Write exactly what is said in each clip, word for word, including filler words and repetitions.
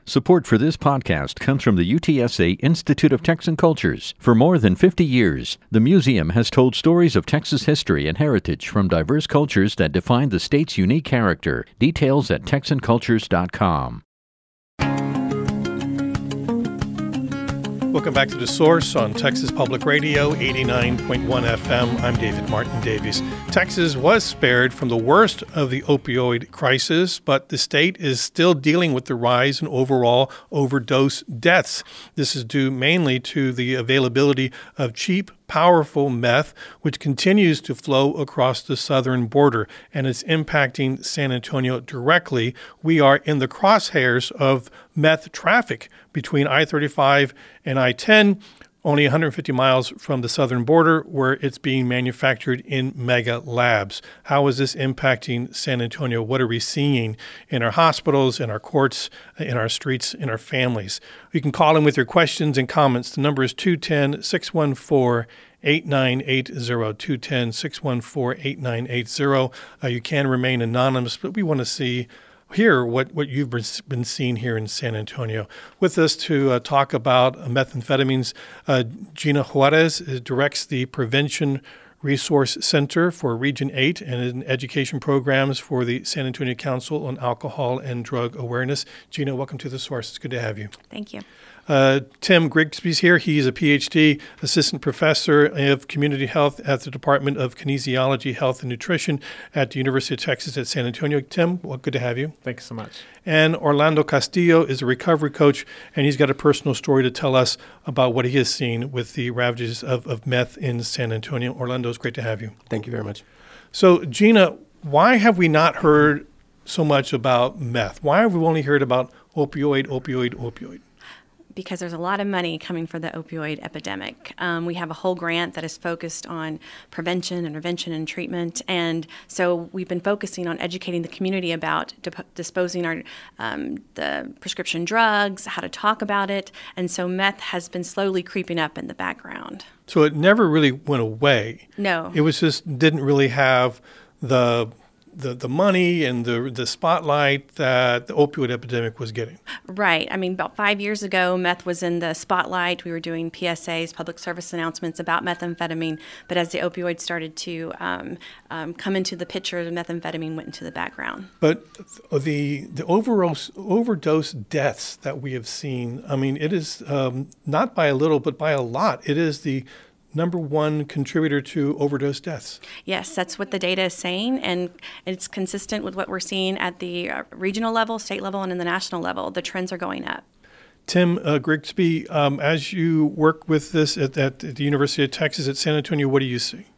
Support for this podcast comes from the U T S A Institute of Texan Cultures. For more than fifty years, the museum has told stories of Texas history and heritage from diverse cultures that define the state's unique character. Details at texan cultures dot com. Welcome back to The Source on Texas Public Radio, eighty-nine point one F M. I'm David Martin Davies. Texas was spared from the worst of the opioid crisis, but the state is still dealing with the rise in overall overdose deaths. This is due mainly to the availability of cheap, powerful meth, which continues to flow across the southern border, and it's impacting San Antonio directly. We are in the crosshairs of meth traffic between I thirty-five and I ten, only one hundred fifty miles from the southern border, where it's being manufactured in mega labs. How is this impacting San Antonio? What are we seeing in our hospitals, in our courts, in our streets, in our families? You can call in with your questions and comments. The number is two one zero, six one four, eight nine eight zero, two one zero, six one four, eight nine eight zero. Uh, you can remain anonymous, but we want to see hear what, what you've been seeing here in San Antonio. With us to uh, talk about methamphetamines, uh, Gina Juarez uh, directs the Prevention Resource Center for Region eight and in education programs for the San Antonio Council on Alcohol and Drug Awareness. Gina, welcome to The Source. It's good to have you. Thank you. Uh, Tim Grigsby's here. He's a P H D assistant professor of community health at the Department of Kinesiology, Health, and Nutrition at the University of Texas at San Antonio. Tim, well, good to have you. Thank you so much. And Orlando Castillo is a recovery coach, and he's got a personal story to tell us about what he has seen with the ravages of, of meth in San Antonio. Orlando, it's great to have you. Thank you very much. So, Gina, why have we not heard so much about meth? Why have we only heard about opioid, opioid, opioid? Because there's a lot of money coming for the opioid epidemic. Um, we have a whole grant that is focused on prevention, intervention, and treatment. And so we've been focusing on educating the community about dip- disposing our um, the prescription drugs, how to talk about it. And so meth has been slowly creeping up in the background. So it never really went away. No. It was just didn't really have the the the money and the the spotlight that the opioid epidemic was getting. Right. I mean, about five years ago, meth was in the spotlight. We were doing P S As, public service announcements about methamphetamine. But as the opioids started to um, um, come into the picture, the methamphetamine went into the background. But the the overdose overdose deaths that we have seen, I mean, it is um, not by a little, but by a lot. It is the number one contributor to overdose deaths. Yes, that's what the data is saying, and it's consistent with what we're seeing at the regional level, state level, and in the national level. The trends are going up. Tim uh, Grigsby, um, as you work with this at, at the University of Texas at San Antonio, what do you see?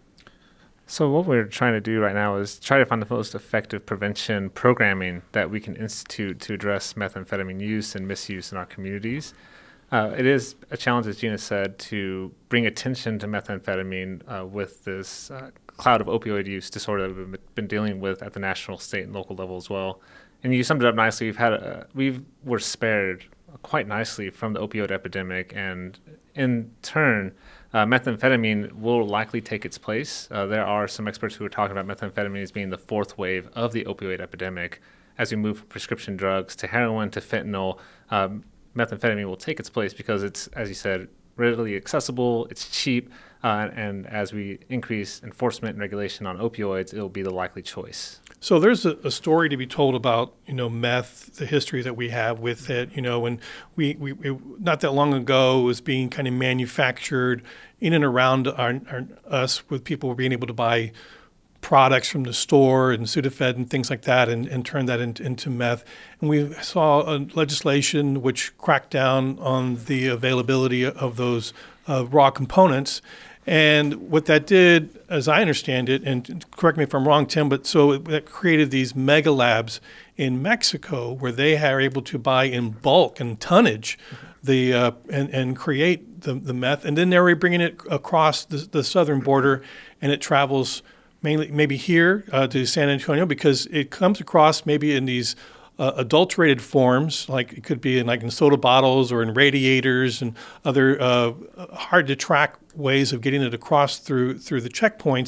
So what we're trying to do right now is try to find the most effective prevention programming that we can institute to address methamphetamine use and misuse in our communities. Uh, it is a challenge, as Gina said, to bring attention to methamphetamine uh, with this uh, cloud of opioid use disorder that we've been dealing with at the national, state, and local level as well. And you summed it up nicely. We've had a, we've were spared quite nicely from the opioid epidemic, and in turn, uh, methamphetamine will likely take its place. Uh, there are some experts who are talking about methamphetamine as being the fourth wave of the opioid epidemic as we move from prescription drugs to heroin to fentanyl. Um, methamphetamine will take its place because it's, as you said, readily accessible, it's cheap, uh, and as we increase enforcement and regulation on opioids, it'll be the likely choice. So there's a, a story to be told about, you know, meth, the history that we have with it, you know, and we, we it, not that long ago, it was being kind of manufactured in and around our, our, us, with people being able to buy products from the store and Sudafed and things like that, and, and turn that into, into meth. And we saw a legislation which cracked down on the availability of those uh, raw components. And what that did, as I understand it, and correct me if I'm wrong, Tim, but so it, it created these mega labs in Mexico where they are able to buy in bulk and tonnage the uh, and, and create the, the meth. And then they were bringing it across the, the southern border, and it travels mainly maybe here uh, to San Antonio, because it comes across maybe in these uh, adulterated forms, like it could be in like in soda bottles or in radiators and other uh, hard to track ways of getting it across through through the checkpoints.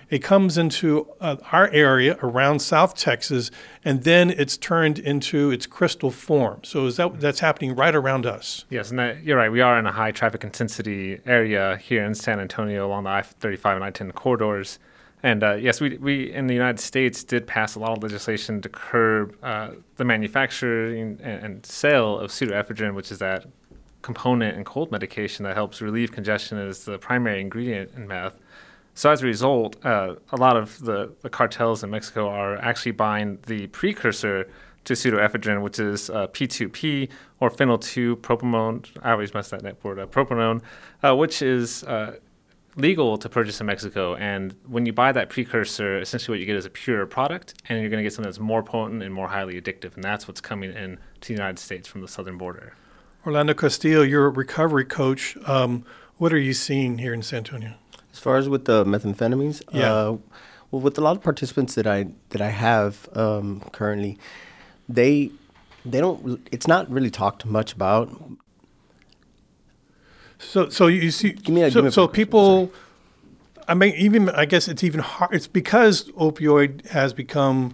it comes into uh, our area around South Texas, and then it's turned into its crystal form. So is that that's happening right around us? Yes, and that, you're right. We are in a high traffic intensity area here in San Antonio along the I thirty-five and I ten corridors. And uh, yes, we we in the United States did pass a lot of legislation to curb uh, the manufacturing and, and sale of pseudoephedrine, which is that component in cold medication that helps relieve congestion as the primary ingredient in meth. So as a result, uh, a lot of the, the cartels in Mexico are actually buying the precursor to pseudoephedrine, which is uh, P two P or phenyl two propamone. I always mess that word up, propanone, uh, which is uh, legal to purchase in Mexico. And when you buy that precursor, essentially what you get is a pure product, and you're going to get something that's more potent and more highly addictive. And that's what's coming in to the United States from the southern border. Orlando Castillo, you're a recovery coach. Um, what are you seeing here in San Antonio? As far as with the methamphetamines, yeah. uh, well, with a lot of participants that I that I have um, currently, they they don't. It's not really talked much about. So, so you see, give me a, so, give me a so question, people. I mean, even I guess it's even hard. It's because opioid has become.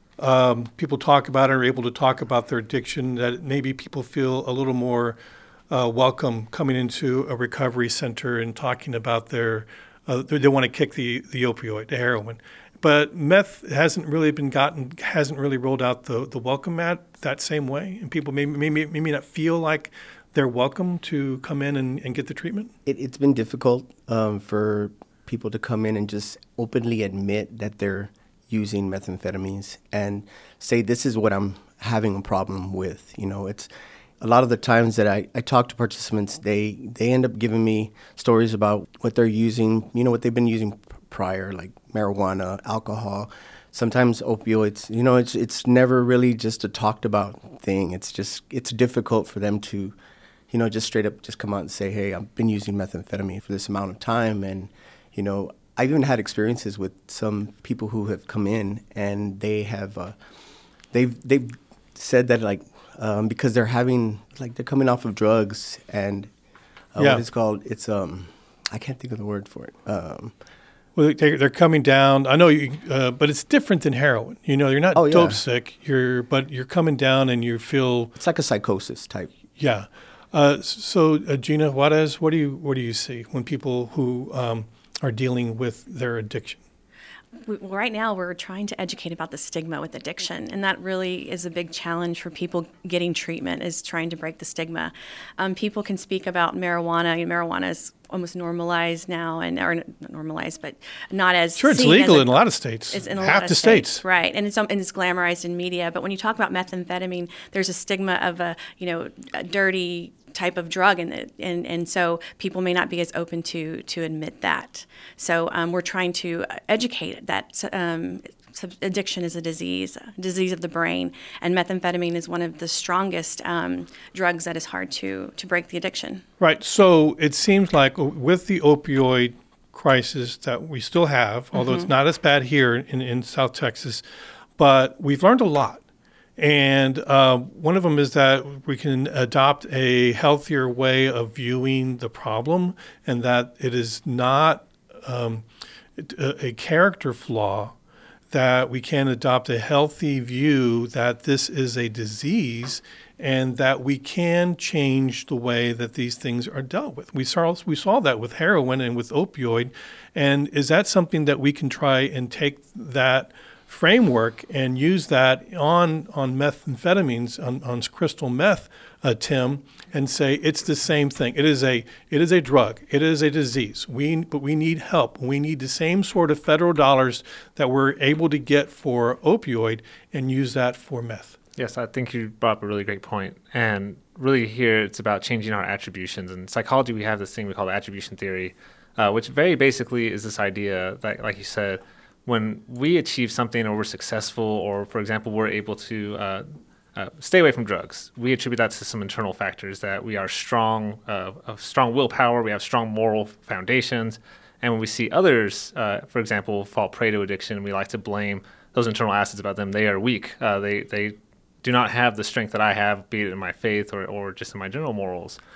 Um, people talk about it, are able to talk about their addiction, that maybe people feel a little more uh, welcome coming into a recovery center and talking about their, uh, they, they want to kick the, the opioid, the heroin. But meth hasn't really been gotten, hasn't really rolled out the, the welcome mat that same way. And people may, may, may, may not feel like they're welcome to come in and, and get the treatment. It, it's been difficult um, for people to come in and just openly admit that they're using methamphetamines and say, this is what I'm having a problem with. You know, it's a lot of the times that I, I talk to participants, they, they end up giving me stories about what they're using, you know, what they've been using prior, like marijuana, alcohol, sometimes opioids. You know, it's it's never really just a talked about thing. It's just, it's difficult for them to, you know, just straight up just come out and say, hey, I've been using methamphetamine for this amount of time. And, you know, I've even had experiences with some people who have come in and they have, uh, they've they've said that like um, because they're having like they're coming off of drugs and uh, yeah. what it's called, it's um I can't think of the word for it. Um, well, they, they're coming down. I know you, uh, but it's different than heroin. You know, you're not oh, yeah. dope sick. You're but you're coming down and you feel it's like a psychosis type. Yeah. Uh, so uh, Gina Juarez, what do you what do you see when people who um, are dealing with their addiction? We, right now, we're trying to educate about the stigma with addiction, and that really is a big challenge for people getting treatment, is trying to break the stigma. Um, people can speak about marijuana. Marijuana is almost normalized now, and or not normalized, but not as sure. It's seen legal as a, in a lot of states. It's in a half lot of the states. states, right? And it's and it's glamorized in media. But when you talk about methamphetamine, there's a stigma of a you know a dirty type of drug, and and and so people may not be as open to to admit that. So um, we're trying to educate that um, addiction is a disease, a disease of the brain, and methamphetamine is one of the strongest um, drugs that is hard to to break the addiction. Right. So it seems like with the opioid crisis that we still have, although mm-hmm. it's not as bad here in, in South Texas, but we've learned a lot. And uh, one of them is that we can adopt a healthier way of viewing the problem, and that it is not um, a, a character flaw, that we can adopt a healthy view that this is a disease and that we can change the way that these things are dealt with. We saw, we saw that with heroin and with opioid. And is that something that we can try and take that framework and use that on on methamphetamines, on, on crystal meth, uh, Tim, and say it's the same thing. It is a it is a drug. It is a disease. We but we need help. We need the same sort of federal dollars that we're able to get for opioid and use that for meth. Yes, I think you brought up a really great point. And really here it's about changing our attributions. In psychology, we have this thing we call the attribution theory, uh, which very basically is this idea that, like you said, when we achieve something or we're successful, or, for example, we're able to uh, uh, stay away from drugs, we attribute that to some internal factors, that we are strong, uh, of strong willpower, we have strong moral foundations. And when we see others, uh, for example, fall prey to addiction, we like to blame those internal assets about them. They are weak. Uh, they they do not have the strength that I have, be it in my faith or, or just in my general morals.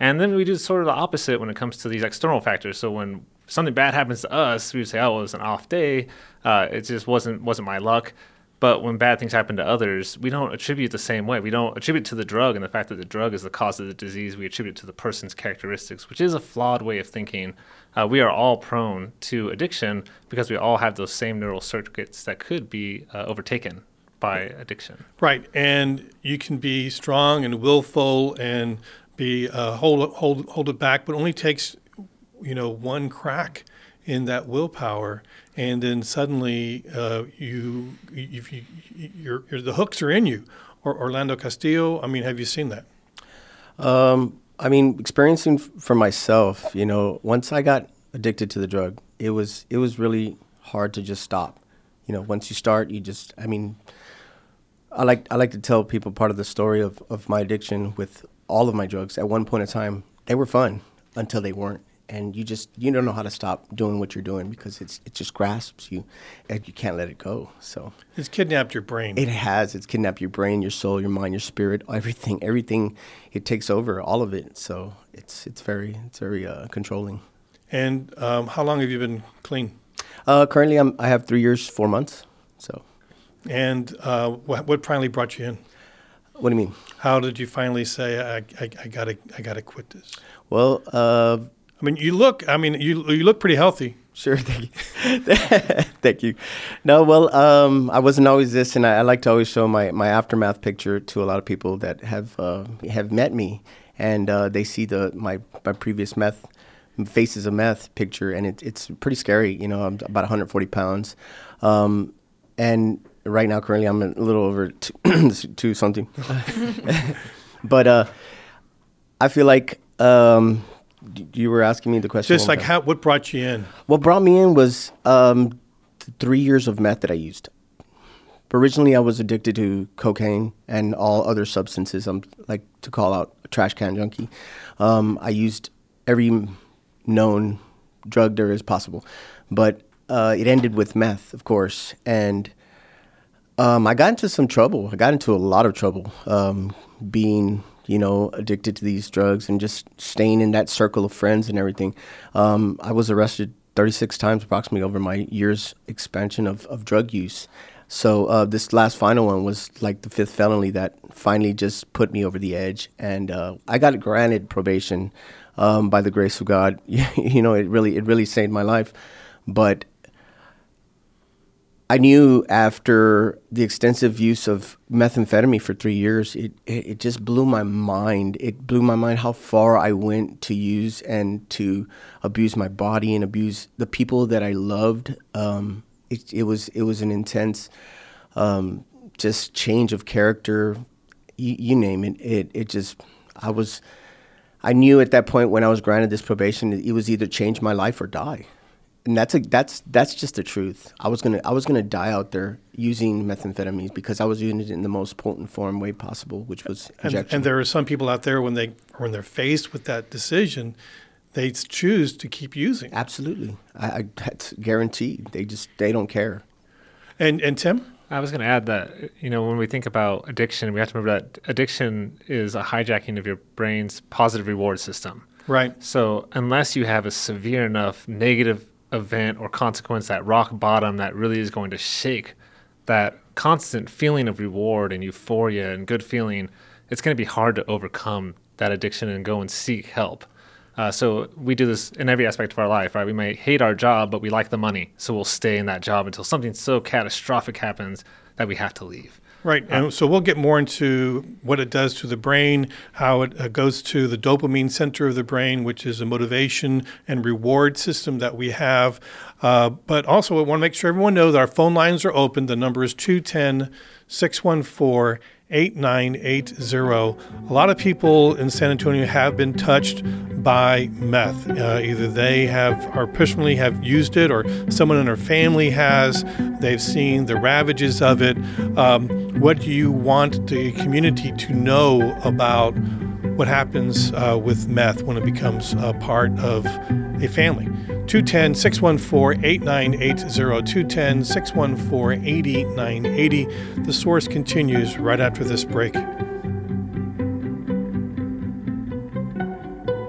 And then we do sort of the opposite when it comes to these external factors. So when something bad happens to us, we would say, oh, well, it was an off day. Uh, it just wasn't wasn't my luck. But when bad things happen to others, we don't attribute the same way. We don't attribute to the drug and the fact that the drug is the cause of the disease. We attribute to the person's characteristics, which is a flawed way of thinking. Uh, we are all prone to addiction because we all have those same neural circuits that could be uh, overtaken by addiction. Right, and you can be strong and willful and be uh, hold hold hold it back, but it only takes, you know, one crack in that willpower, and then suddenly uh, you, if you, you're, you're, the hooks are in you. Or Orlando Castillo, I mean, have you seen that? Um, I mean, experiencing f- for myself, you know, once I got addicted to the drug, it was it was really hard to just stop. You know, once you start, you just, I mean, I like I like to tell people part of the story of, of my addiction with all of my drugs. At one point in time, they were fun until they weren't. And you just, you don't know how to stop doing what you're doing because it's it just grasps you and you can't let it go. So it's kidnapped your brain. It has. It's kidnapped your brain, your soul, your mind, your spirit, everything, everything. It takes over, all of it. So it's it's very, it's very uh, controlling. And um, how long have you been clean? Uh, currently, I'm, I have three years, four months. So. And uh, what, what finally brought you in? What do you mean? How did you finally say, I, I, I gotta, I gotta quit this? Well, uh, I mean, you look, I mean, you you look pretty healthy. Sure, thank you. Thank you. No, well, um, I wasn't always this, and I, I like to always show my, my aftermath picture to a lot of people that have uh, have met me, and uh, they see the my, my previous meth, Faces of Meth picture, and it, it's pretty scary. You know, I'm about one hundred forty pounds, um, and right now, currently, I'm a little over two, two something. But uh, I feel like... Um, You were asking me the question. Just like how, what brought you in? What brought me in was um, th- three years of meth that I used. Originally, I was addicted to cocaine and all other substances. I'm like to call out a trash can junkie. Um, I used every known drug there is possible, but uh, it ended with meth, of course. And um, I got into some trouble. I got into a lot of trouble um, being... you know, addicted to these drugs and just staying in that circle of friends and everything. Um, I was arrested thirty-six times approximately over my year's expansion of, of drug use. So uh, this last final one was like the fifth felony that finally just put me over the edge. And uh, I got granted probation um, by the grace of God. You know, it really, it really saved my life. But I knew after the extensive use of methamphetamine for three years, it, it, it just blew my mind. It blew my mind how far I went to use and to abuse my body and abuse the people that I loved. Um, it, it was it was an intense um, just change of character. You, you name it. It it just I was I knew at that point when I was granted this probation, it was either change my life or die. And that's a, that's that's just the truth. I was gonna I was gonna die out there using methamphetamines because I was using it in the most potent form way possible, which was injection. And, and there are some people out there when they when they're faced with that decision, they choose to keep using. Absolutely, I, I that's guaranteed. They just they don't care. And and Tim, I was going to add that, you know, when we think about addiction, we have to remember that addiction is a hijacking of your brain's positive reward system. Right. So unless you have a severe enough negative event or consequence, that rock bottom that really is going to shake that constant feeling of reward and euphoria and good feeling, it's going to be hard to overcome that addiction and go and seek help. Uh, so we do this in every aspect of our life, right? We may hate our job, but we like the money. So we'll stay in that job until something so catastrophic happens that we have to leave. Right. And so we'll get more into what it does to the brain, how it uh, goes to the dopamine center of the brain, which is a motivation and reward system that we have. Uh, but also, I want to make sure everyone knows that our phone lines are open. The number is two one zero, six one four, eight nine eight zero. A lot of people in San Antonio have been touched by meth. Uh, either they have or personally have used it, or someone in their family has. They've seen the ravages of it. Um, what do you want the community to know about what happens uh, with meth when it becomes a part of a family? two one zero, six one four, eight nine eight zero, two one zero, six one four, eight nine eight zero. The Source continues right after this break.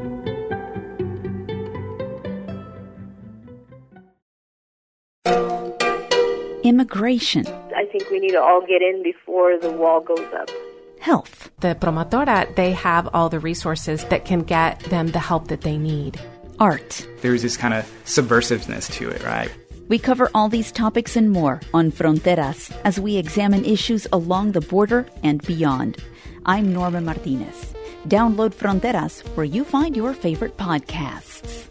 Immigration. I think we need to all get in before the wall goes up. Health. The promotora, they have all the resources that can get them the help that they need. Art. There's this kind of subversiveness to it, right? We cover all these topics and more on Fronteras as we examine issues along the border and beyond. I'm Norma Martinez. Download Fronteras where you find your favorite podcasts.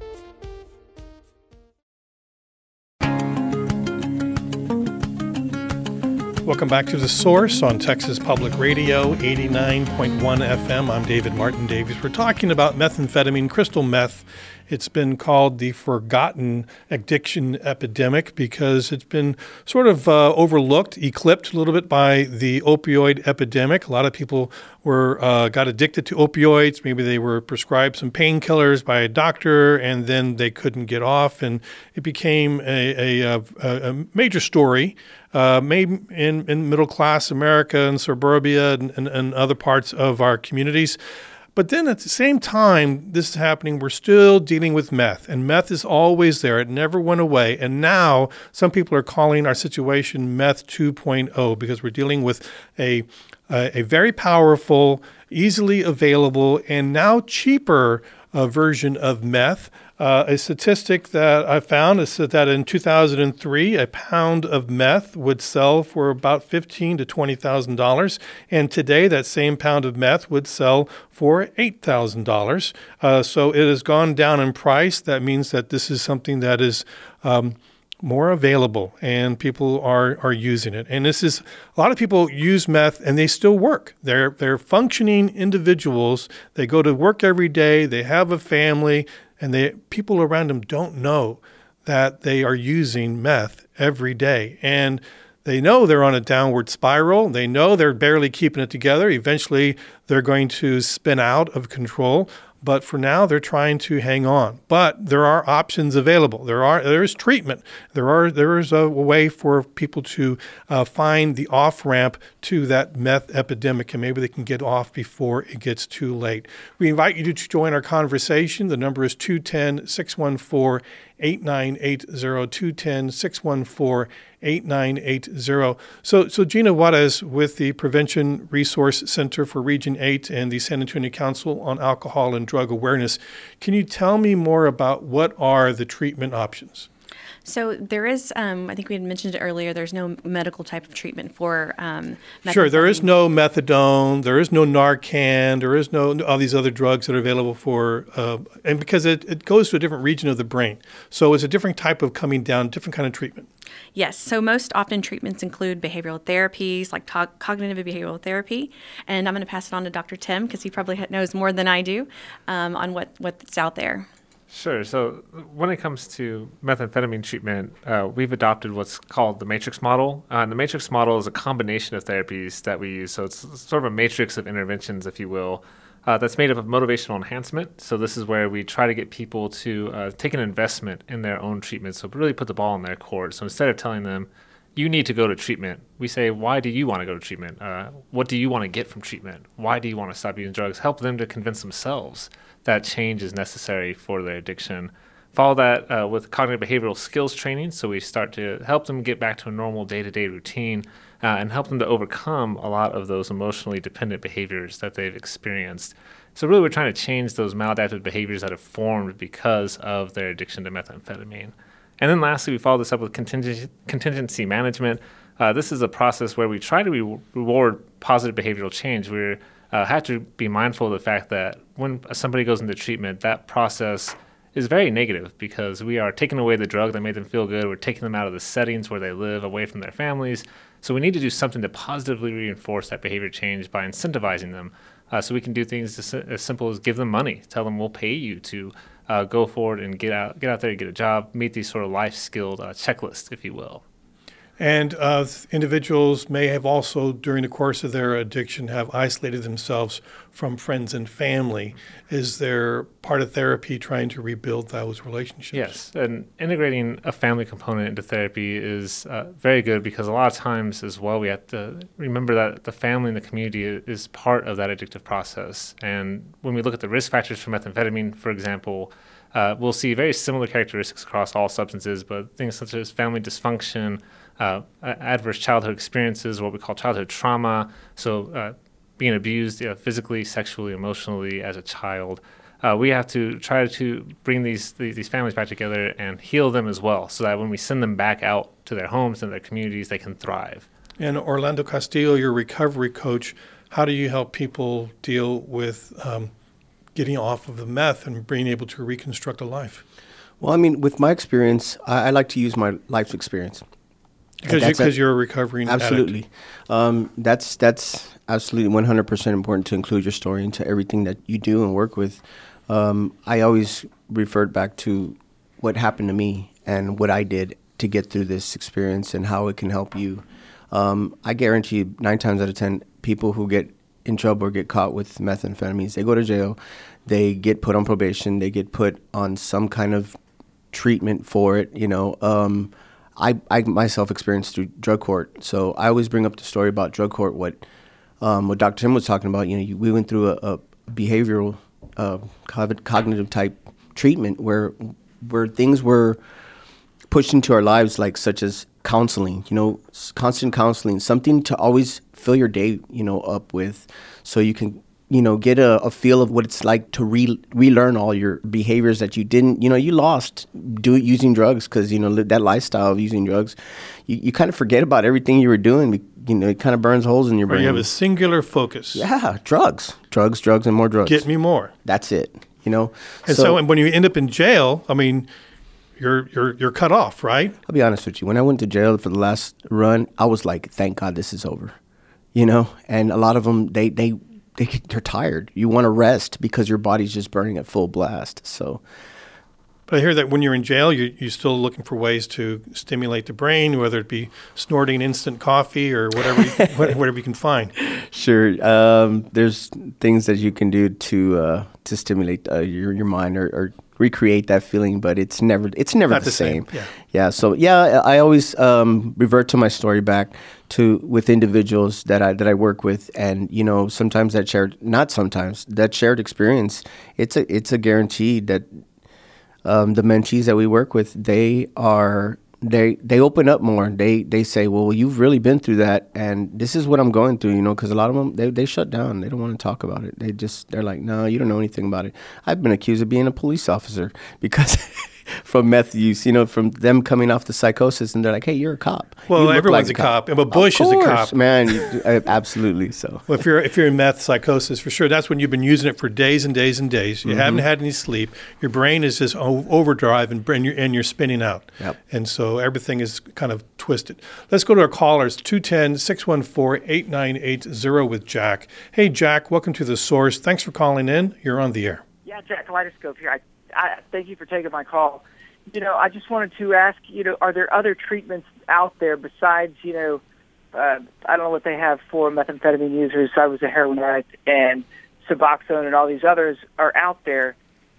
Welcome back to The Source on Texas Public Radio, eighty-nine point one F M. I'm David Martin Davies. We're talking about methamphetamine, crystal meth. It's been called the forgotten addiction epidemic because it's been sort of uh, overlooked, eclipsed a little bit by the opioid epidemic. A lot of people were uh, got addicted to opioids. Maybe they were prescribed some painkillers by a doctor, and then they couldn't get off, and it became a, a, a, a major story. Uh, maybe in, in middle-class America and suburbia and, and, and other parts of our communities. But then at the same time this is happening, we're still dealing with meth. And meth is always there. It never went away. And now some people are calling our situation meth two point oh because we're dealing with a, a, a very powerful, easily available, and now cheaper uh, version of meth. Uh, a statistic that I found is that in two thousand three, a pound of meth would sell for about fifteen thousand to twenty thousand dollars, and today that same pound of meth would sell for eight thousand dollars. Uh, so it has gone down in price. That means that this is something that is um, more available, and people are are using it. And this is a lot of people use meth, and they still work. They're they're functioning individuals. They go to work every day. They have a family. And they, people around them don't know that they are using meth every day. And they know they're on a downward spiral. They know they're barely keeping it together. Eventually, they're going to spin out of control. But for now, they're trying to hang on. But there are options available. There are there is treatment. There are there is a way for people to uh, find the off-ramp to that meth epidemic, and maybe they can get off before it gets too late. We invite you to join our conversation. The number is two one zero, six one four, eight nine eight zero, two one zero, six one four, eight nine eight zero. So, so Gina Juarez with the Prevention Resource Center for Region eight and the San Antonio Council on Alcohol and Drug Awareness. Can you tell me more about what are the treatment options? So there is, um, I think we had mentioned it earlier, there's no medical type of treatment for um, methamphetamine. Sure, there is no methadone, there is no Narcan, there is no all these other drugs that are available for, uh, and because it, it goes to a different region of the brain. So it's a different type of coming down, different kind of treatment. Yes. So most often treatments include behavioral therapies like to- cognitive behavioral therapy. And I'm going to pass it on to Doctor Tim because he probably knows more than I do um, on what, what's out there. Sure. So when it comes to methamphetamine treatment, uh, we've adopted what's called the matrix model. Uh, and the matrix model is a combination of therapies that we use. So it's sort of a matrix of interventions, if you will, uh, that's made up of motivational enhancement. So this is where we try to get people to uh, take an investment in their own treatment. So really put the ball in their court. So instead of telling them, you need to go to treatment, we say, why do you want to go to treatment? Uh, what do you want to get from treatment? Why do you want to stop using drugs? Help them to convince themselves that change is necessary for their addiction. Follow that uh, with cognitive behavioral skills training. So we start to help them get back to a normal day-to-day routine uh, and help them to overcome a lot of those emotionally dependent behaviors that they've experienced. So really we're trying to change those maladaptive behaviors that have formed because of their addiction to methamphetamine. And then lastly, we follow this up with contingency, contingency management. Uh, this is a process where we try to re- reward positive behavioral change. We uh, have to be mindful of the fact that when somebody goes into treatment, that process is very negative because we are taking away the drug that made them feel good. We're taking them out of the settings where they live, away from their families. So we need to do something to positively reinforce that behavior change by incentivizing them. Uh, so we can do things as, as simple as give them money, tell them we'll pay you to uh, go forward and get out, get out there and get a job, meet these sort of life-skilled uh, checklists, if you will. And uh, individuals may have also, during the course of their addiction, have isolated themselves from friends and family. Is there part of therapy trying to rebuild those relationships? Yes, and integrating a family component into therapy is uh, very good because a lot of times as well we have to remember that the family and the community is part of that addictive process. And when we look at the risk factors for methamphetamine, for example, Uh, we'll see very similar characteristics across all substances, but things such as family dysfunction, uh, adverse childhood experiences, what we call childhood trauma, so uh, being abused you know, physically, sexually, emotionally as a child. Uh, we have to try to bring these, these these families back together and heal them as well, so that when we send them back out to their homes and their communities, they can thrive. And Orlando Castillo, your recovery coach, how do you help people deal with um, getting off of the meth and being able to reconstruct a life? Well, I mean, with my experience, I, I like to use my life experience. Because you, you're a recovering absolutely. addict. Um, that's that's absolutely one hundred percent important to include your story into everything that you do and work with. Um, I always referred back to what happened to me and what I did to get through this experience and how it can help you. Um, I guarantee you, nine times out of ten, people who get in trouble or get caught with methamphetamines, they go to jail, they get put on probation, they get put on some kind of treatment for it, you know. Um, I, I myself experienced through drug court, so I always bring up the story about drug court. What um, what Doctor Tim was talking about, you know, you, we went through a, a behavioral, uh, cognitive type treatment where where things were pushed into our lives, like such as counseling, you know, constant counseling, something to always fill your day, you know, up with, so you can, you know, get a, a feel of what it's like to re- relearn all your behaviors that you didn't, you know, you lost do it using drugs, because, you know, that lifestyle of using drugs, you, you kind of forget about everything you were doing. You know, it kind of burns holes in your brain. Or you have a singular focus. Yeah, drugs, drugs, drugs, and more drugs. Get me more. That's it, you know. And so, so and when you end up in jail, I mean, you're you're you're cut off, right? I'll be honest with you. When I went to jail for the last run, I was like, thank God this is over, you know. And a lot of them, they they they they're tired. You want to rest because your body's just burning at full blast. So. But I hear that when you're in jail, you, you're still looking for ways to stimulate the brain, whether it be snorting instant coffee or whatever you, whatever you can find. Sure. Um, there's things that you can do to uh, to stimulate uh, your your mind or, or recreate that feeling, but it's never it's never Not the, the same. same. Yeah. Yeah. So yeah, I always um, revert to my story back to with individuals that I that I work with, and you know, sometimes that shared not sometimes that shared experience. It's a it's a guarantee that. Um, the mentees that we work with, they are they they open up more. They they say, well, you've really been through that, and this is what I'm going through, you know, because a lot of them they they shut down. They don't want to talk about it. They just they're like, no, you don't know anything about it. I've been accused of being a police officer because from meth use, you know, from them coming off the psychosis, and they're like, hey, you're a cop. Well, You look everyone's like a cop, but Bush of is a course, cop, man. You, absolutely. So. Well, if you're if you're in meth psychosis, for sure, that's when you've been using it for days and days and days. You Mm-hmm. haven't had any sleep. Your brain is just o- overdrive, and and you're, and you're spinning out. Yep. And so everything is kind of twisted. Let's go to our callers, two one zero, six one four, eight nine eight zero with Jack. Hey, Jack, welcome to The Source. Thanks for calling in. You're on the air. Yeah, Jack Kaleidoscope here. I, I thank you for taking my call. You know, I just wanted to ask, you know, are there other treatments out there besides, you know, uh, I don't know what they have for methamphetamine users. I was a heroin addict, and Suboxone and all these others are out there.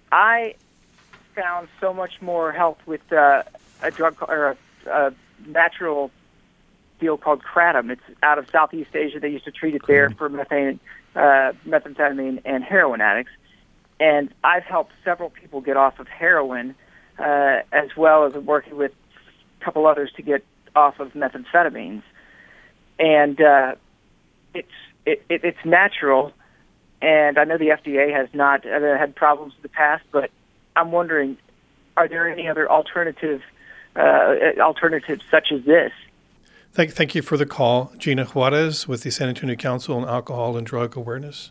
I found so much more help with uh, a drug or a, a natural deal called kratom. It's out of Southeast Asia. They used to treat it there for methane, uh, methamphetamine and heroin addicts. And I've helped several people get off of heroin, uh, as well as working with a couple others to get off of methamphetamines. And uh, it's it, it, it's natural, and I know the F D A has not uh, had problems in the past, but I'm wondering, are there any other alternative uh, alternatives such as this? Thank, thank you for the call. Gina Juarez with the San Antonio Council on Alcohol and Drug Awareness.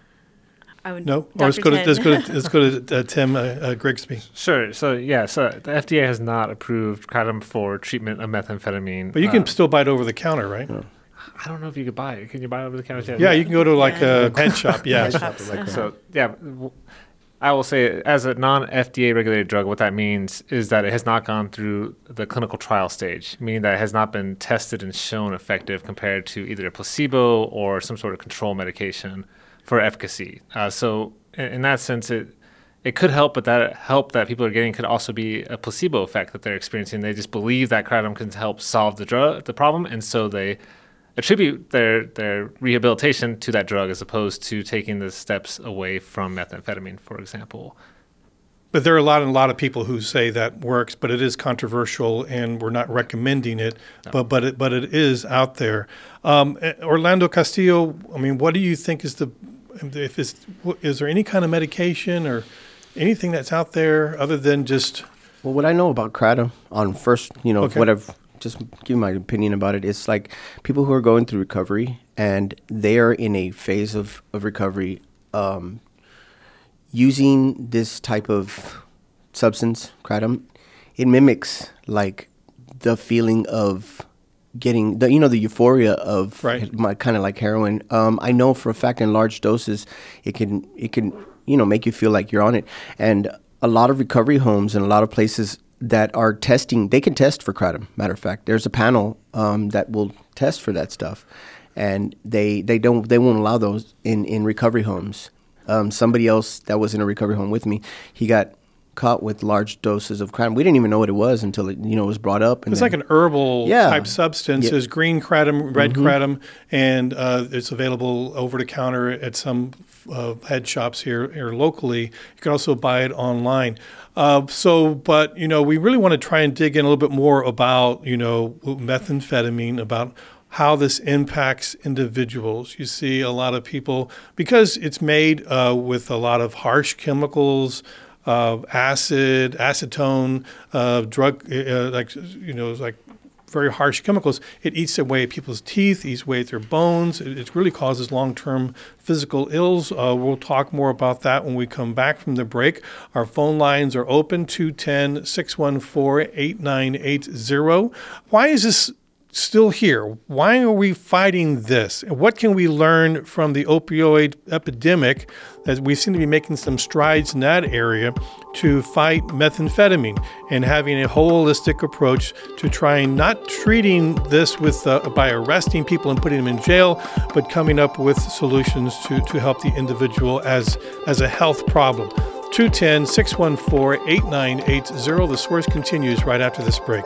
I would, No? Or let's go, to, let's go to let's go to uh, Tim uh, uh, Grigsby. Sure. So, yeah, so the F D A has not approved kratom for treatment of methamphetamine. But you can uh, still buy it over the counter, right? Yeah, I don't know if you could buy it. Can you buy it over the counter? yeah you can go to like Yeah. a pet shop. Yeah. So, yeah, w- I will say as a non-F D A regulated drug, what that means is that it has not gone through the clinical trial stage, meaning that it has not been tested and shown effective compared to either a placebo or some sort of control medication for efficacy. Uh, so in, in that sense, it it could help, but that help that people are getting could also be a placebo effect that they're experiencing. They just believe that kratom can help solve the drug, the problem, and so they attribute their their rehabilitation to that drug as opposed to taking the steps away from methamphetamine, for example. But there are a lot and a lot of people who say that works, but it is controversial, and we're not recommending it. No. But but it but it is out there. Um, Orlando Castillo, I mean, what do you think is the if it's is there any kind of medication or anything that's out there other than just? Well, what I know about kratom, on first, you know, okay. what I've just give my opinion about it, it's like people who are going through recovery and they are in a phase of of recovery. Um, Using this type of substance, kratom, it mimics like the feeling of getting the you know the euphoria of right. my, kind of like heroin. Um, I know for a fact in large doses, it can it can you know make you feel like you're on it. And a lot of recovery homes and a lot of places that are testing, they can test for kratom. Matter of fact, there's a panel um, that will test for that stuff, and they they don't they won't allow those in in recovery homes. Um, somebody else that was in a recovery home with me, he got caught with large doses of kratom. We didn't even know what it was until it, you know, was brought up. And it's then, like an herbal yeah. type substance. Yeah. There's green kratom, red mm-hmm. kratom, and uh, it's available over the counter at some uh, head shops here, here locally. You can also buy it online. Uh, so, but, you know, we really want to try and dig in a little bit more about, you know, methamphetamine, about how this impacts individuals. You see a lot of people, because it's made uh, with a lot of harsh chemicals, uh, acid, acetone, uh, drug, uh, like, you know, like very harsh chemicals. It eats away at people's teeth, eats away at their bones. It, it really causes long-term physical ills. Uh, we'll talk more about that when we come back from the break. Our phone lines are open, two one zero, six one four, eight nine eight zero. Why is this still here? Why are we fighting this? And what can we learn from the opioid epidemic, as we seem to be making some strides in that area, to fight methamphetamine and having a holistic approach to trying, not treating this with uh, by arresting people and putting them in jail, but coming up with solutions to, to help the individual as, as a health problem. two one zero, six one four, eight nine eight zero. The Source continues right after this break.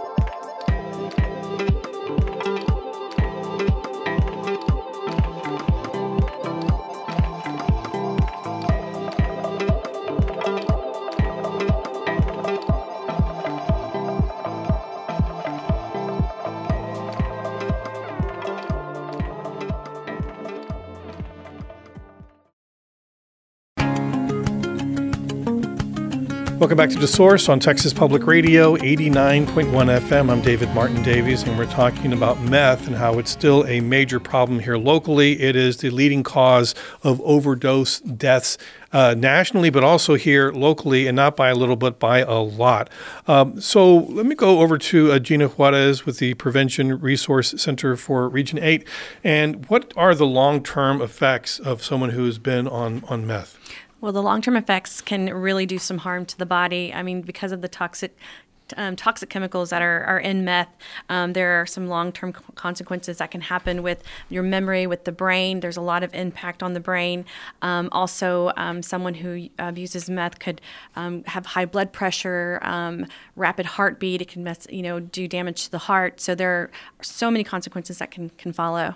Welcome back to The Source on Texas Public Radio, eighty-nine point one F M. I'm David Martin Davies, and we're talking about meth and how it's still a major problem here locally. It is the leading cause of overdose deaths uh, nationally, but also here locally, and not by a little, but by a lot. Um, so let me go over to uh, Gina Juarez with the Prevention Resource Center for Region eight. And what are the long-term effects of someone who's been on, on meth? Well, the long-term effects can really do some harm to the body. I mean, because of the toxic um, toxic chemicals that are, are in meth, um, there are some long-term consequences that can happen with your memory, with the brain. There's a lot of impact on the brain. Um, also, um, someone who uh, uses meth could um, have high blood pressure, um, rapid heartbeat. It can mess, you know, do damage to the heart. So there are so many consequences that can, can follow.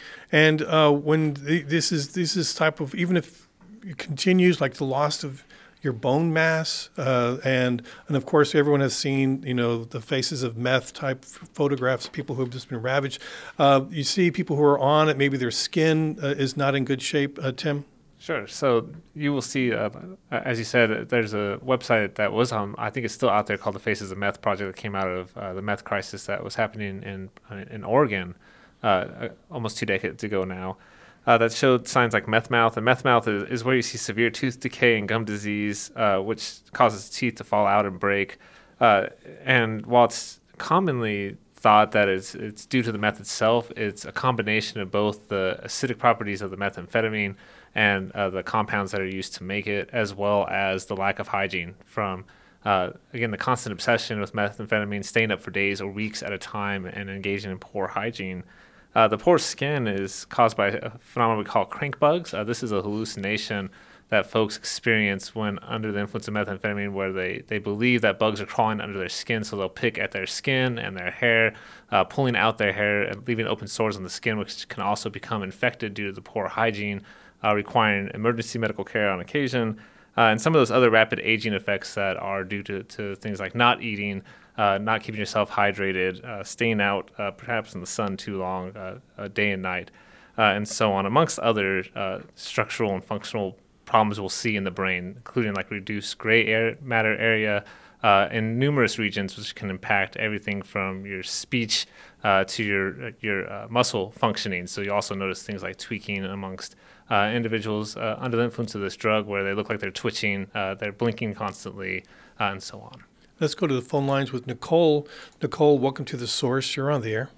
And uh, when the, this is this is type of, even if it continues, like the loss of your bone mass, uh, and and of course everyone has seen, you know, the faces of meth type photographs of people who have just been ravaged. Uh, you see people who are on it, maybe their skin uh, is not in good shape. Uh, Tim? Sure. So you will see, uh, as you said, there's a website that was on, I think it's still out there, called the Faces of Meth Project, that came out of uh, the meth crisis that was happening in in Oregon uh, almost two decades ago now. Uh, that showed signs like meth mouth. And meth mouth is, is where you see severe tooth decay and gum disease, uh, which causes teeth to fall out and break. Uh, and while it's commonly thought that it's, it's due to the meth itself, it's a combination of both the acidic properties of the methamphetamine and uh, the compounds that are used to make it, as well as the lack of hygiene from, uh, again, the constant obsession with methamphetamine, staying up for days or weeks at a time and engaging in poor hygiene. Uh, the poor skin is caused by a phenomenon we call crank bugs. Uh, this is a hallucination that folks experience when under the influence of methamphetamine, where they, they believe that bugs are crawling under their skin, so they'll pick at their skin and their hair, uh, pulling out their hair and leaving open sores on the skin, which can also become infected due to the poor hygiene, uh, requiring emergency medical care on occasion. Uh, and some of those other rapid aging effects that are due to, to things like not eating, uh, not keeping yourself hydrated, uh, staying out uh, perhaps in the sun too long, uh, uh, day and night, uh, and so on, amongst other uh, structural and functional problems we'll see in the brain, including like reduced gray air, matter area uh, in numerous regions, which can impact everything from your speech uh, to your your uh, muscle functioning. So you also notice things like tweaking amongst Uh, individuals uh, under the influence of this drug, where they look like they're twitching, uh, they're blinking constantly, uh, and so on. Let's go to the phone lines with Nicole. Nicole, welcome to The Source. You're on the air.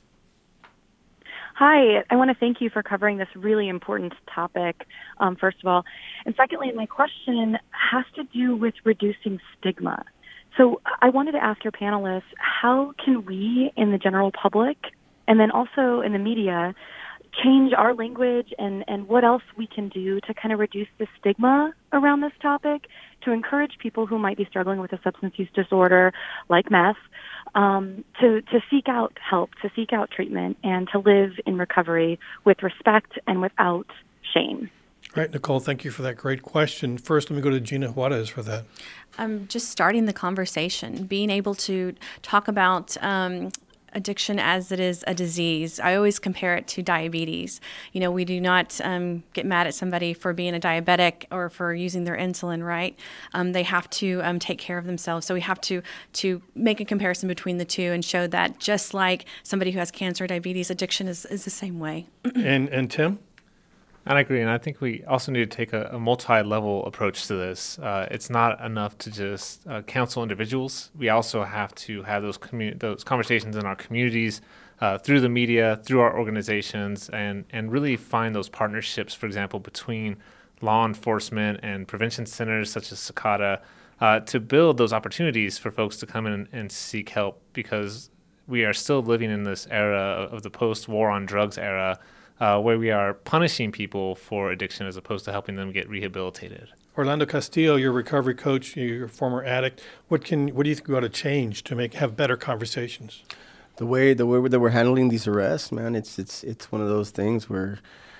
Hi, I want to thank you for covering this really important topic, um, first of all. And secondly, my question has to do with reducing stigma. So I wanted to ask your panelists, how can we in the general public, and then also in the media, change our language and, and what else we can do to kind of reduce the stigma around this topic, to encourage people who might be struggling with a substance use disorder like meth um, to, to seek out help, to seek out treatment, and to live in recovery with respect and without shame. All right, Nicole, thank you for that great question. First, let me go to Gina Juarez for that. Um, just starting the conversation, being able to talk about um, addiction as it is a disease. I always compare it to diabetes. You know, we do not um, get mad at somebody for being a diabetic or for using their insulin, right? Um, they have to um, take care of themselves. So we have to to make a comparison between the two and show that just like somebody who has cancer or diabetes, addiction is, is the same way. and and Tim? I agree, and I think we also need to take a, a multi-level approach to this. Uh, it's not enough to just uh, counsel individuals. We also have to have those commu- those conversations in our communities, uh, through the media, through our organizations, and, and really find those partnerships, for example, between law enforcement and prevention centers such as Cicada, uh, to build those opportunities for folks to come in and, and seek help, because we are still living in this era of the post-war on drugs era, Uh, where we are punishing people for addiction as opposed to helping them get rehabilitated. Orlando Castillo, you're a recovery coach, you're a former addict. What can what do you think we ought to change to make have better conversations? The way the way that we're handling these arrests, man, it's it's it's one of those things where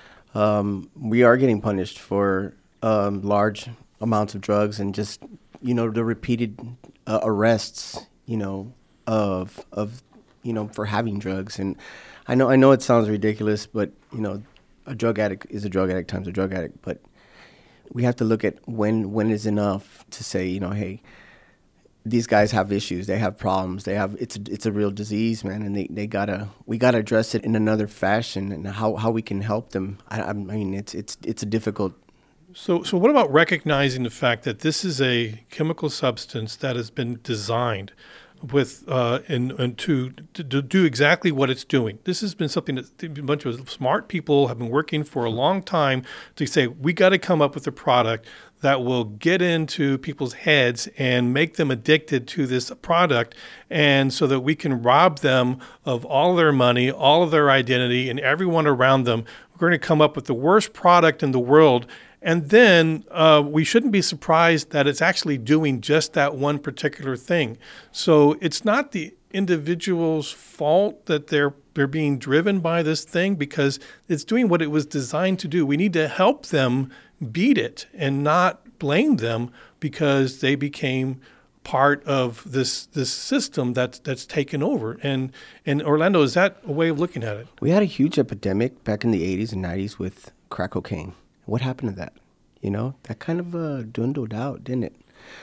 um, we are getting punished for um, large amounts of drugs, and just you know the repeated uh, arrests, you know, of of you know for having drugs. And I know I know it sounds ridiculous, but you know, a drug addict is a drug addict times a drug addict. But we have to look at when when is enough to say, you know, hey, these guys have issues, they have problems, they have it's a, it's a real disease, man, and they, they gotta we gotta address it in another fashion, and how, how we can help them. I, I mean, it's it's it's a difficult. So so what about recognizing the fact that this is a chemical substance that has been designed with uh, and, and to, to to do exactly what it's doing. This has been something that a bunch of smart people have been working for a long time to say, we got to come up with a product that will get into people's heads and make them addicted to this product, and so that we can rob them of all their money, all of their identity, and everyone around them. We're going to come up with the worst product in the world. And then uh, we shouldn't be surprised that it's actually doing just that one particular thing. So it's not the individual's fault that they're they're being driven by this thing, because it's doing what it was designed to do. We need to help them beat it and not blame them because they became part of this this system that's that's taken over. And and Orlando, is that a way of looking at it? We had a huge epidemic back in the eighties and nineties with crack cocaine. What happened to that? You know, that kind of uh, dwindled out, didn't it?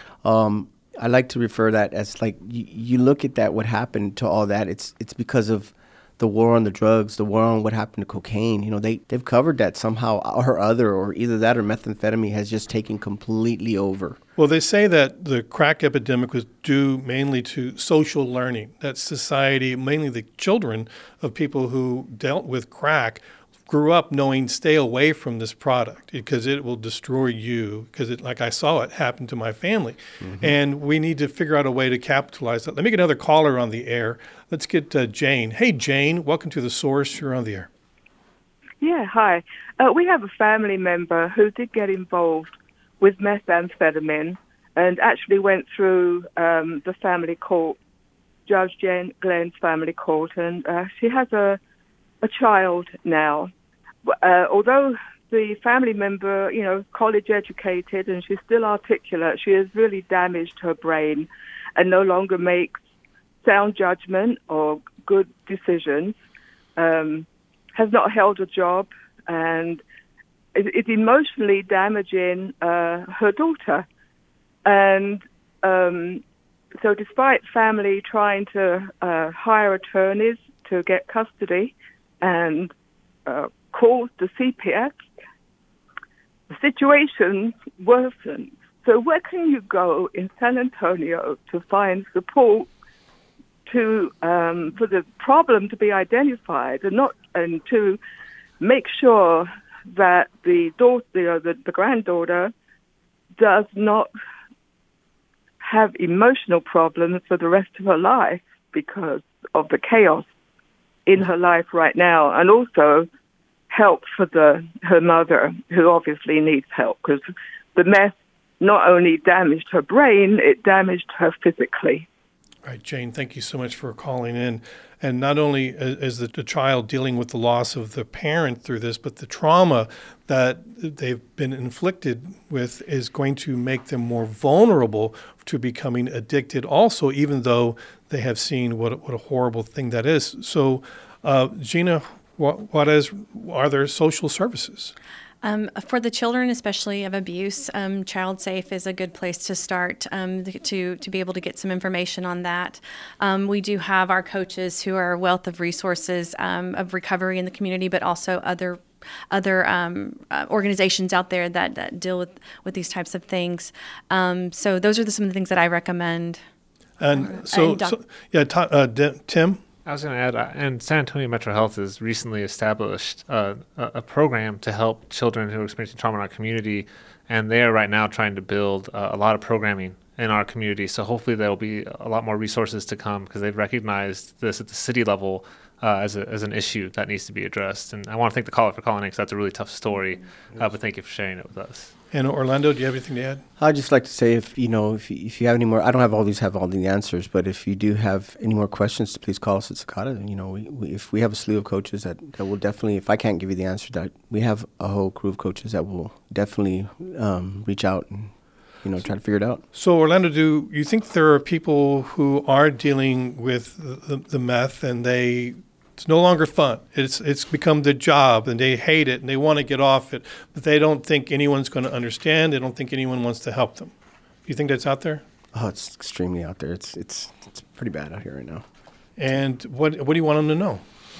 Um, I like to refer that as like you, you look at that, what happened to all that. It's it's because of the war on the drugs, the war on what happened to cocaine. You know, they they've covered that somehow or other, or either that or methamphetamine has just taken completely over. Well, they say that the crack epidemic was due mainly to social learning. That society, mainly the children of people who dealt with crack, grew up knowing stay away from this product because it will destroy you, because it, like I saw it happen to my family. Mm-hmm. And we need to figure out a way to capitalize that. Let me get another caller on the air. Let's get uh, Jane. Hey, Jane, welcome to The Source. You're on the air. Yeah, hi. Uh, we have a family member who did get involved with methamphetamine and actually went through um, the family court, Judge Jen Glenn's family court, and uh, she has a, a child now. Uh, although the family member, you know, college educated, and she's still articulate. She has really damaged her brain and no longer makes sound judgment or good decisions, um, has not held a job, and is, is emotionally damaging uh, her daughter. And um, so despite family trying to uh, hire attorneys to get custody and uh, call the C P S, the situation worsens. So where can you go in San Antonio to find support to um, for the problem to be identified, and not and to make sure that the daughter, the, the, the granddaughter, does not have emotional problems for the rest of her life because of the chaos in her life right now, and also help for the her mother, who obviously needs help, because the mess not only damaged her brain, it damaged her physically. Right, Jane, thank you so much for calling in. And not only is the, the child dealing with the loss of the parent through this, but the trauma that they've been inflicted with is going to make them more vulnerable to becoming addicted also, even though they have seen what, what a horrible thing that is. So, uh, Gina Juarez, are there social services? Um, for the children, especially of abuse, um, Child Safe is a good place to start um, to to be able to get some information on that. Um, we do have our coaches who are a wealth of resources um, of recovery in the community, but also other other um, uh, organizations out there that, that deal with, with these types of things. Um, so those are the, some of the things that I recommend. And uh, so, and doc- so yeah, t- uh, D- Tim? I was going to add, uh, and San Antonio Metro Health has recently established uh, a, a program to help children who are experiencing trauma in our community, and they are right now trying to build uh, a lot of programming in our community. So hopefully there will be a lot more resources to come, because they've recognized this at the city level uh, as a, as an issue that needs to be addressed. And I want to thank the caller for calling in, because that's a really tough story, uh, but thank you for sharing it with us. And Orlando, do you have anything to add? I'd just like to say, if you know, if you, if you have any more, I don't have always have all the answers, but if you do have any more questions, please call us at Cicada. You know, we, we, if we have a slew of coaches that, that will definitely, if I can't give you the answer, that we have a whole crew of coaches that will definitely um, reach out and, you know, try to figure it out. So, Orlando, do you think there are people who are dealing with the, the meth and they it's no longer fun? It's it's become their job and they hate it and they want to get off it, but they don't think anyone's going to understand. They don't think anyone wants to help them. Do you think that's out there? Oh, it's extremely out there. It's it's it's pretty bad out here right now. And what what do you want them to know?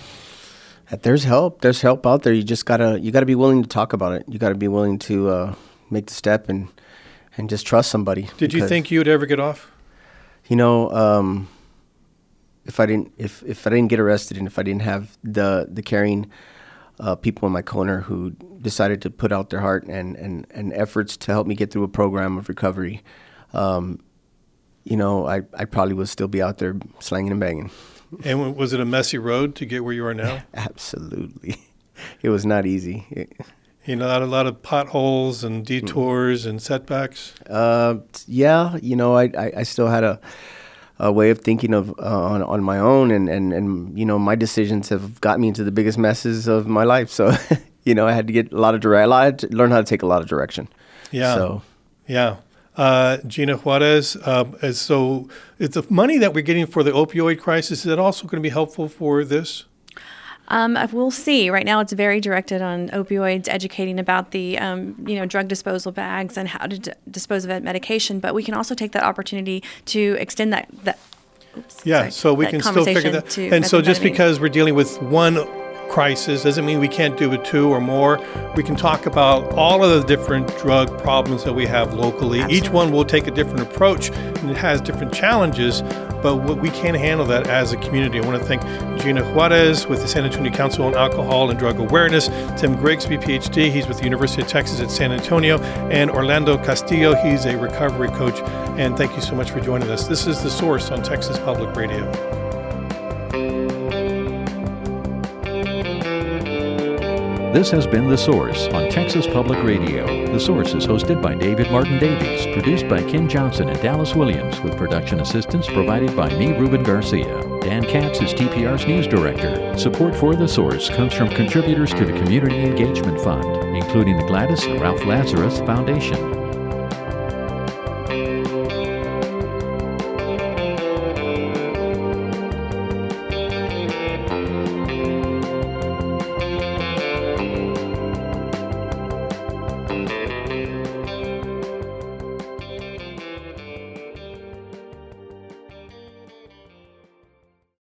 That there's help. There's help out there. You just gotta you gotta be willing to talk about it. You gotta be willing to uh, make the step and and just trust somebody. Did you think you'd ever get off? You know, um, if I didn't if, if I didn't get arrested and if I didn't have the the caring uh, people in my corner who decided to put out their heart and, and, and efforts to help me get through a program of recovery, um, you know, I, I probably would still be out there slanging and banging. And was it a messy road to get where you are now? Absolutely. It was not easy. It, you know, a lot of potholes and detours mm. and setbacks? Uh, yeah, you know, I, I, I still had a... a way of thinking of uh, on on my own, and, and, and you know, my decisions have got me into the biggest messes of my life. So, you know, I had to get a lot of direct. I had to learn how to take a lot of direction. Yeah. So, yeah. Uh, Gina Juarez. Uh, so, is the money that we're getting for the opioid crisis, is that also going to be helpful for this? Um, we'll see. Right now, it's very directed on opioids, educating about the, um, you know, drug disposal bags and how to d- dispose of medication. But we can also take that opportunity to extend that. that oops, yeah, sorry, so we can still figure that. And so, just because we're dealing with one crisis doesn't mean we can't do it two or more. We can talk about all of the different drug problems that we have locally. Absolutely. Each one will take a different approach, and it has different challenges. But we can't handle that as a community. I want to thank Gina Juarez with the San Antonio Council on Alcohol and Drug Awareness, Tim Grigsby, P H D, he's with the University of Texas at San Antonio, and Orlando Castillo, he's a recovery coach. And thank you so much for joining us. This is The Source on Texas Public Radio. This has been The Source on Texas Public Radio. The Source is hosted by David Martin Davies, produced by Ken Johnson and Dallas Williams, with production assistance provided by me, Ruben Garcia. Dan Katz is T P R's news director. Support for The Source comes from contributors to the Community Engagement Fund, including the Gladys and Ralph Lazarus Foundation.